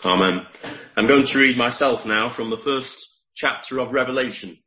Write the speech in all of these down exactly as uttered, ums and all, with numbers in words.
Amen. I'm going to read myself now from the first chapter of Revelation.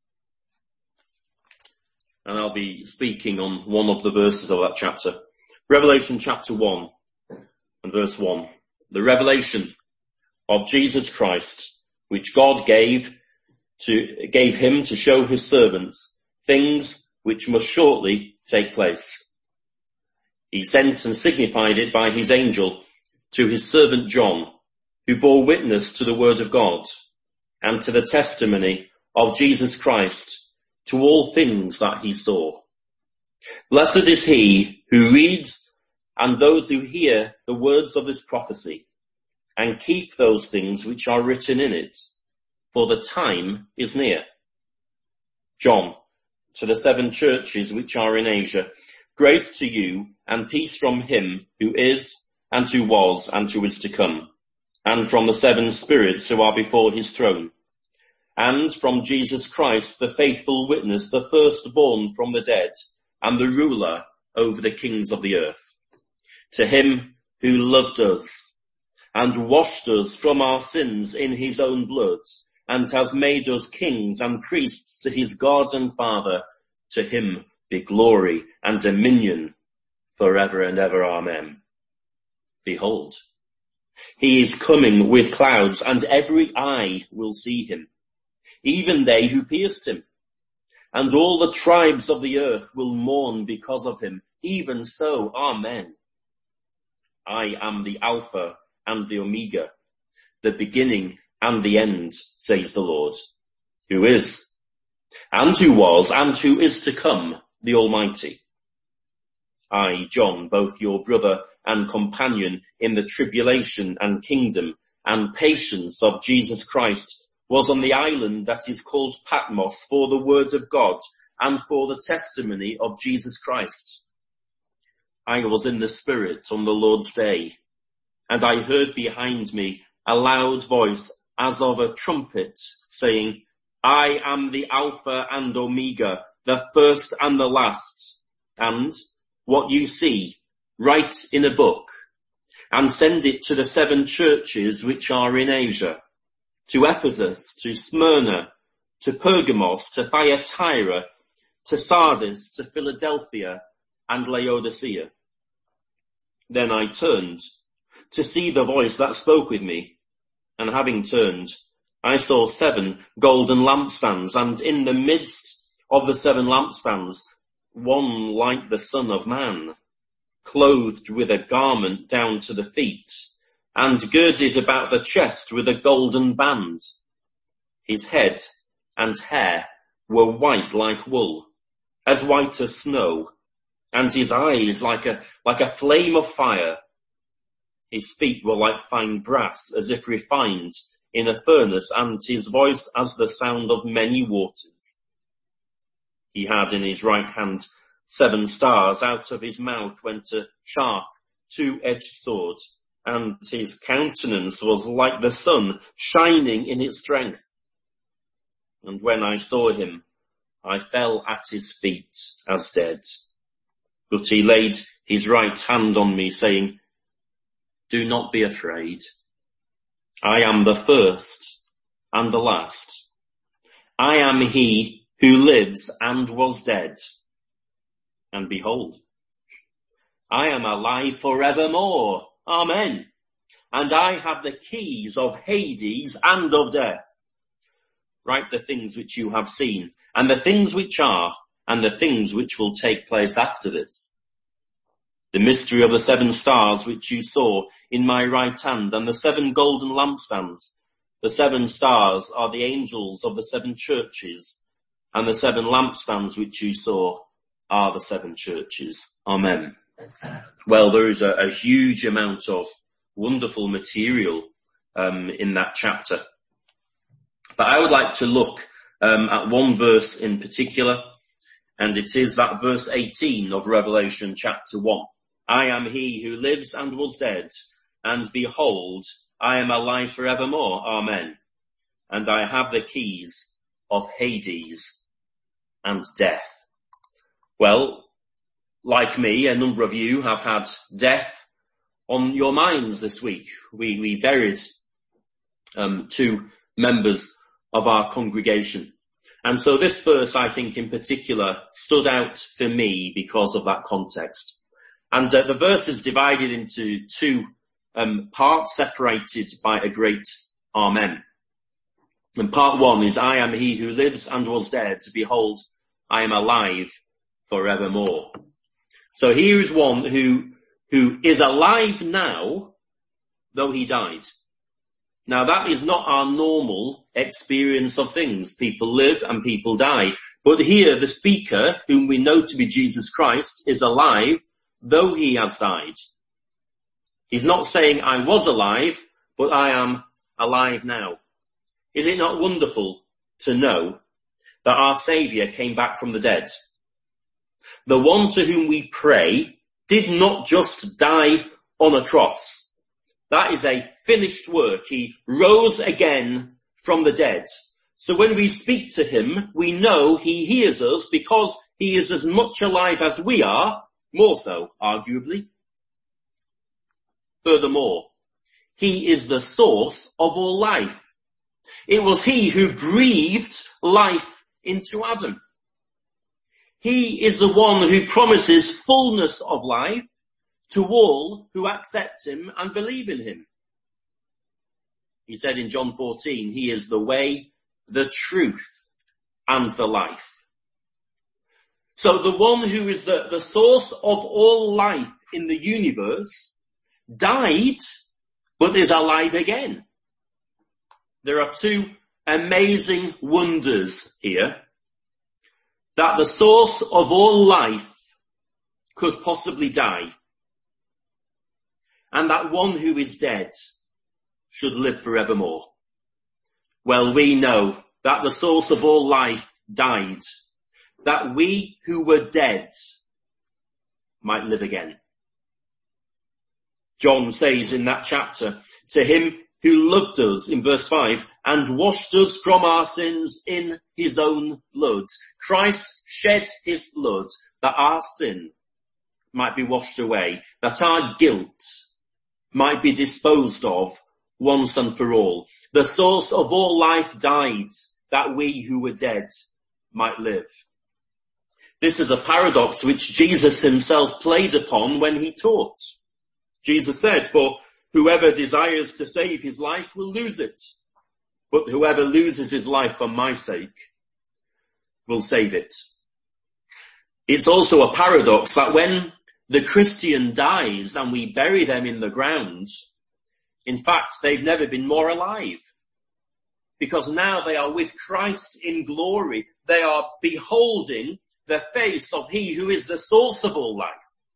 And I'll be speaking on one of the verses of that chapter. Revelation chapter one and verse one. The revelation of Jesus Christ, which God gave to, gave him to show his servants things which must shortly take place. He sent and signified it by his angel to his servant John, who bore witness to the word of God and to the testimony of Jesus Christ, to all things that he saw. Blessed is he who reads and those who hear the words of this prophecy and keep those things which are written in it, for the time is near. John, to the seven churches which are in Asia, grace to you and peace from him who is and who was and who is to come, and from the seven spirits who are before his throne, and from Jesus Christ, the faithful witness, the firstborn from the dead, and the ruler over the kings of the earth. To him who loved us and washed us from our sins in his own blood, and has made us kings and priests to his God and Father, to him be glory and dominion forever and ever. Amen. Behold, he is coming with clouds, and every eye will see him, even they who pierced him. And all the tribes of the earth will mourn because of him. Even so, amen. I am the Alpha and the Omega, the beginning and the end, says the Lord, who is, and who was, and who is to come, the Almighty. I, John, both your brother and companion in the tribulation and kingdom and patience of Jesus Christ, was on the island that is called Patmos for the word of God and for the testimony of Jesus Christ. I was in the Spirit on the Lord's day, and I heard behind me a loud voice as of a trumpet saying, I am the Alpha and Omega, the first and the last, and what you see, write in a book, and send it to the seven churches which are in Asia, to Ephesus, to Smyrna, to Pergamos, to Thyatira, to Sardis, to Philadelphia, and Laodicea. Then I turned to see the voice that spoke with me, and having turned, I saw seven golden lampstands, and in the midst of the seven lampstands, one like the Son of Man, clothed with a garment down to the feet, and girded about the chest with a golden band. His head and hair were white like wool, as white as snow, and his eyes like a, like a flame of fire. His feet were like fine brass, as if refined in a furnace, and his voice as the sound of many waters. He had in his right hand seven stars. Out of his mouth went a sharp, two-edged sword, and his countenance was like the sun, shining in its strength. And when I saw him, I fell at his feet as dead. But he laid his right hand on me, saying, do not be afraid. I am the first and the last. I am he who lives and was dead. And behold, I am alive forevermore. Amen. And I have the keys of Hades and of death. Write the things which you have seen, and the things which are, and the things which will take place after this. The mystery of the seven stars which you saw in my right hand, and the seven golden lampstands. The seven stars are the angels of the seven churches, and the seven lampstands which you saw are the seven churches. Amen. Well, there is a, a huge amount of wonderful material um, in that chapter. But I would like to look um, at one verse in particular, and it is that verse eighteen of Revelation chapter one. I am he who lives and was dead, and behold, I am alive forevermore. Amen. And I have the keys of Hades and death. Well, like me, a number of you have had death on your minds this week. We, we buried um, two members of our congregation. And so this verse, I think in particular, stood out for me because of that context. And uh, the verse is divided into two um, parts, separated by a great Amen. And part one is, I am he who lives and was dead. Behold, I am alive forevermore. So here is one who, who is alive now, though he died. Now that is not our normal experience of things. People live and people die. But here the speaker, whom we know to be Jesus Christ, is alive, though he has died. He's not saying I was alive, but I am alive now. Is it not wonderful to know that our Saviour came back from the dead? The one to whom we pray did not just die on a cross. That is a finished work. He rose again from the dead. So when we speak to him, we know he hears us because he is as much alive as we are, more so, arguably. Furthermore, he is the source of all life. It was he who breathed life into Adam. He is the one who promises fullness of life to all who accept him and believe in him. He said in John fourteen, he is the way, the truth, and the life. So the one who is the, the source of all life in the universe died, but is alive again. There are two amazing wonders here. That the source of all life could possibly die. And that one who is dead should live forevermore. Well, we know that the source of all life died. That we who were dead might live again. John says in that chapter, to him who loved us, in verse five, and washed us from our sins in his own blood. Christ shed his blood that our sin might be washed away, that our guilt might be disposed of once and for all. The source of all life died, that we who were dead might live. This is a paradox which Jesus himself played upon when he taught. Jesus said, for whoever desires to save his life will lose it, but whoever loses his life for my sake will save it. It's also a paradox that when the Christian dies and we bury them in the ground, in fact, they've never been more alive, because now they are with Christ in glory. They are beholding the face of he who is the source of all life.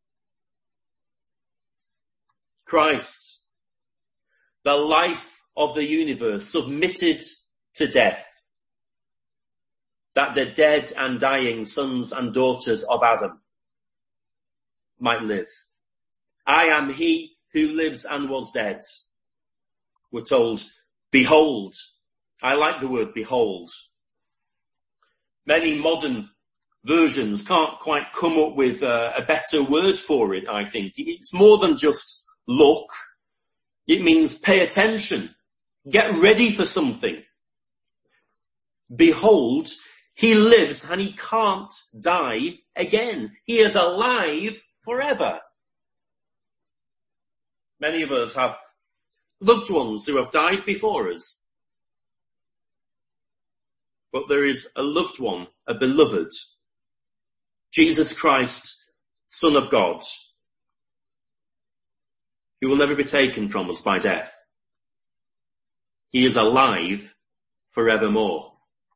Christ, the life of the universe, submitted to death, that the dead and dying sons and daughters of Adam might live. I am he who lives and was dead. We're told, behold. I like the word behold. Many modern versions can't quite come up with a, a better word for it, I think. It's more than just look. It means pay attention. Get ready for something. Behold, he lives and he can't die again. He is alive forever. Many of us have loved ones who have died before us. But there is a loved one, a beloved, Jesus Christ, Son of God, who will never be taken from us by death. He is alive forevermore.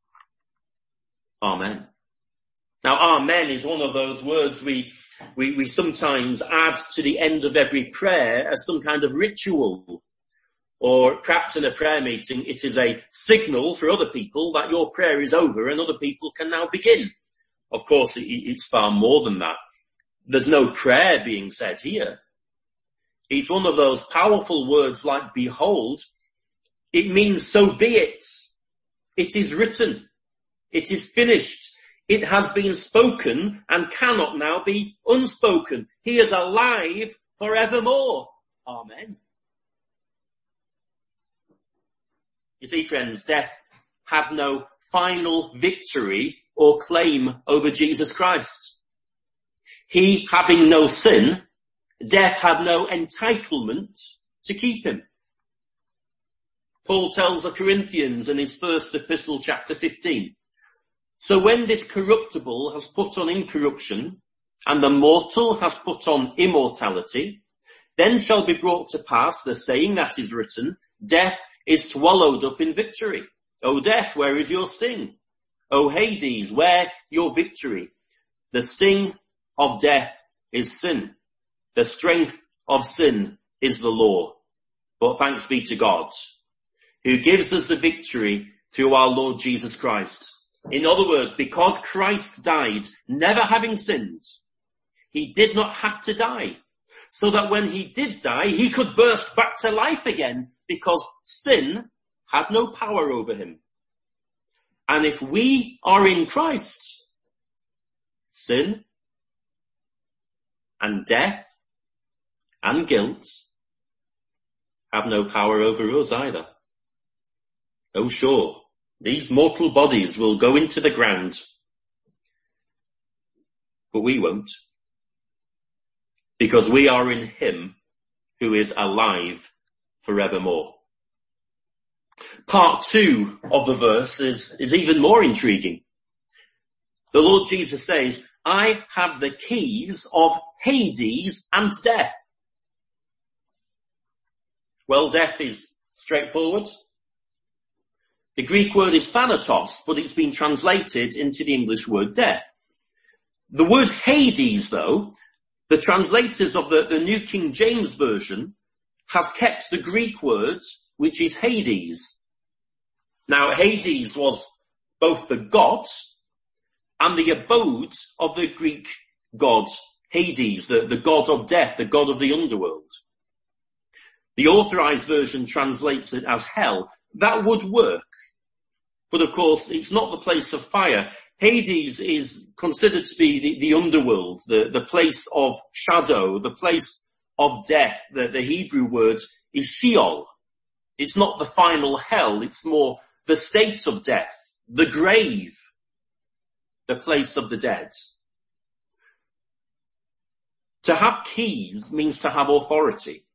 Amen. Now, amen is one of those words we, we, we sometimes add to the end of every prayer as some kind of ritual. Or perhaps in a prayer meeting, it is a signal for other people that your prayer is over and other people can now begin. Of course, it, it's far more than that. There's no prayer being said here. It's one of those powerful words like behold. It means so be it. It is written. It is finished. It has been spoken and cannot now be unspoken. He is alive forevermore. Amen. You see, friends, death had no final victory or claim over Jesus Christ. He having no sin, death had no entitlement to keep him. Paul tells the Corinthians in his first epistle, chapter fifteen, so when this corruptible has put on incorruption, and the mortal has put on immortality, then shall be brought to pass the saying that is written, death is swallowed up in victory. O death, where is your sting? O Hades, where your victory? The sting of death is sin. The strength of sin is the law. But thanks be to God, who gives us the victory through our Lord Jesus Christ. In other words, because Christ died, never having sinned, he did not have to die. So that when he did die, he could burst back to life again because sin had no power over him. And if we are in Christ, sin and death and guilt have no power over us either. Oh sure, these mortal bodies will go into the ground, but we won't, because we are in him who is alive forevermore. Part two of the verse is, is even more intriguing. The Lord Jesus says, I have the keys of Hades and death. Well, death is straightforward. The Greek word is thanatos, but it's been translated into the English word death. The word Hades, though, the translators of the, the New King James Version has kept the Greek word, which is Hades. Now, Hades was both the god and the abode of the Greek god Hades, the, the god of death, the god of the underworld. The Authorized Version translates it as hell. That would work. But of course, it's not the place of fire. Hades is considered to be the, the underworld, the, the place of shadow, the place of death. The, the Hebrew word is Sheol. It's not the final hell. It's more the state of death, the grave, the place of the dead. To have keys means to have authority.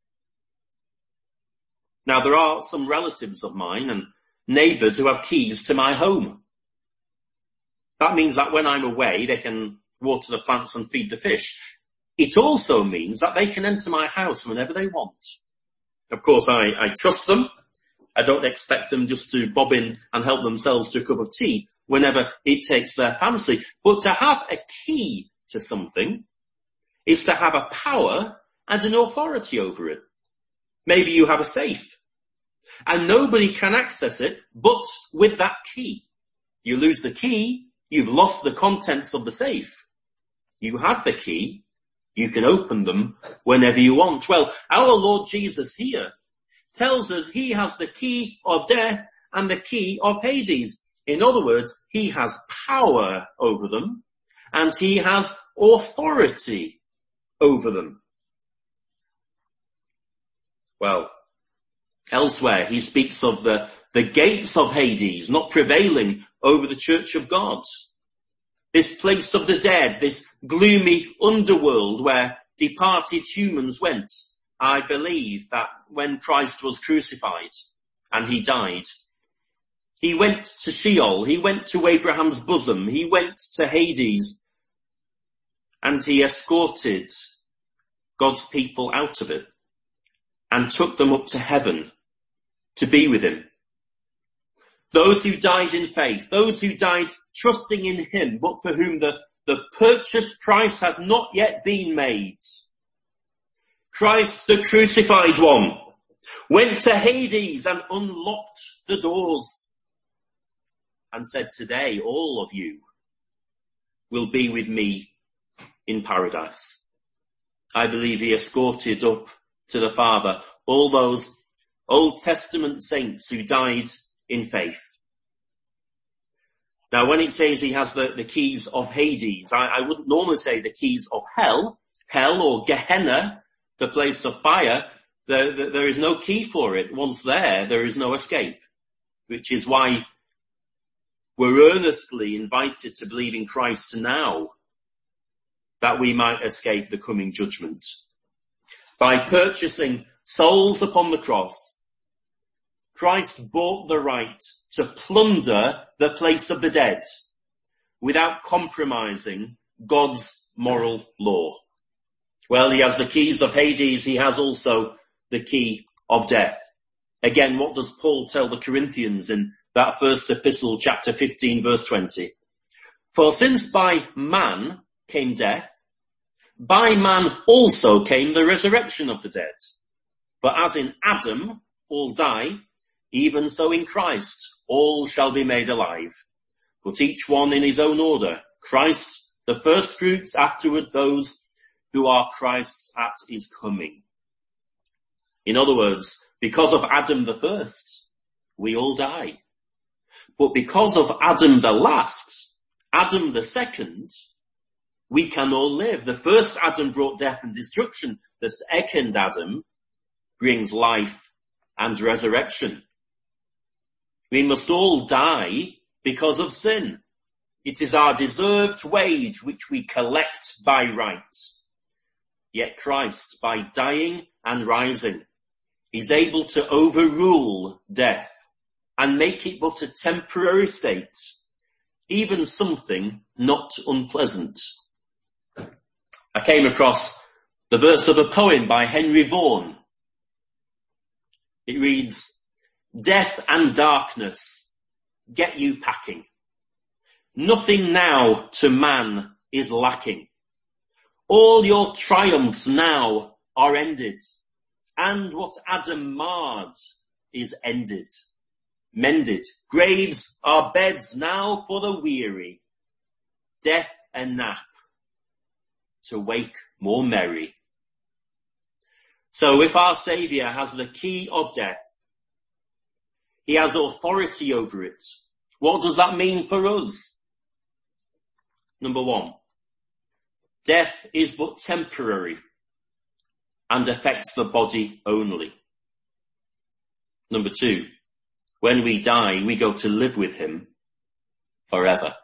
Now, there are some relatives of mine and neighbours who have keys to my home. That means that when I'm away, they can water the plants and feed the fish. It also means that they can enter my house whenever they want. Of course, I, I trust them. I don't expect them just to bob in and help themselves to a cup of tea whenever it takes their fancy. But to have a key to something is to have a power and an authority over it. Maybe you have a safe and nobody can access it but with that key. You lose the key, you've lost the contents of the safe. You have the key, you can open them whenever you want. Well, our Lord Jesus here tells us he has the key of death and the key of Hades. In other words, he has power over them and he has authority over them. Well, elsewhere he speaks of the, the gates of Hades not prevailing over the church of God. This place of the dead, this gloomy underworld where departed humans went. I believe that when Christ was crucified and he died, he went to Sheol, he went to Abraham's bosom, he went to Hades, and he escorted God's people out of it and took them up to heaven to be with him. Those who died in faith, those who died trusting in him, but for whom the, the purchase price had not yet been made. Christ, the crucified one, went to Hades and unlocked the doors and said, today all of you will be with me in paradise. I believe he escorted up to the Father all those Old Testament saints who died in faith. Now, when it says he has the, the keys of Hades, I, I wouldn't normally say the keys of hell, hell or Gehenna, the place of fire. There, there, there is no key for it. Once there, there is no escape. which is why we're earnestly invited to believe in Christ now, that we might escape the coming judgment. By purchasing souls upon the cross, Christ bought the right to plunder the place of the dead without compromising God's moral law. Well, he has the keys of Hades, he has also the key of death. Again, what does Paul tell the Corinthians in that first epistle, chapter fifteen, verse twenty? For since by man came death, by man also came the resurrection of the dead. For as in Adam all die, even so in Christ all shall be made alive. But each one in his own order. Christ the first fruits, afterward those who are Christ's at his coming. In other words, because of Adam the first, we all die. But because of Adam the last, Adam the second, we can all live. The first Adam brought death and destruction. The second Adam brings life and resurrection. We must all die because of sin. It is our deserved wage which we collect by right. Yet Christ, by dying and rising, is able to overrule death and make it but a temporary state, even something not unpleasant. I came across the verse of a poem by Henry Vaughan. It reads, "Death and darkness, get you packing. Nothing now to man is lacking. All your triumphs now are ended, and what Adam marred is ended. Mended, graves are beds now for the weary. Death a nap, to wake more merry." So if our Saviour has the key of death, he has authority over it. What does that mean for us? Number one, death is but temporary and affects the body only. Number two, when we die, we go to live with him forever.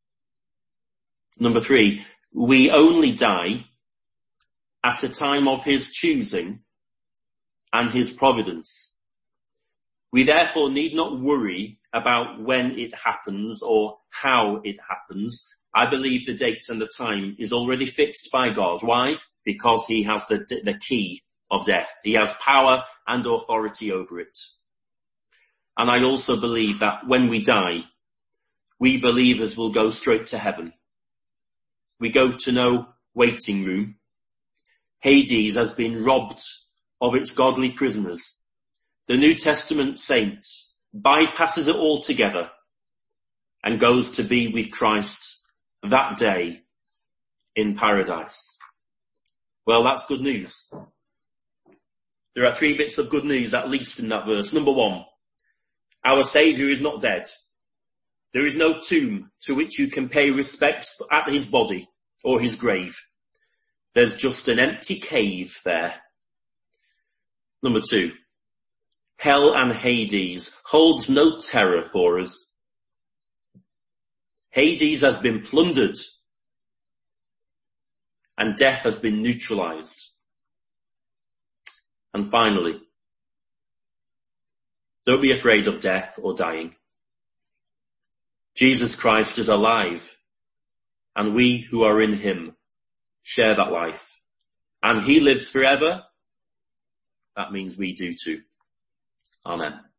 Number three, we only die at a time of his choosing and his providence. We therefore need not worry about when it happens or how it happens. I believe the date and the time is already fixed by God. Why? Because he has the, the key of death. He has power and authority over it. And I also believe that when we die, we believers will go straight to heaven. We go to no waiting room. Hades has been robbed of its godly prisoners. The New Testament saint bypasses it altogether and goes to be with Christ that day in paradise. Well, that's good news. There are three bits of good news, at least in that verse. Number one, our Saviour is not dead. There is no tomb to which you can pay respects at his body or his grave. There's just an empty cave there. Number two, hell and Hades holds no terror for us. Hades has been plundered and death has been neutralized. And finally, don't be afraid of death or dying. Jesus Christ is alive, and we who are in him share that life. And he lives forever. That means we do too. Amen.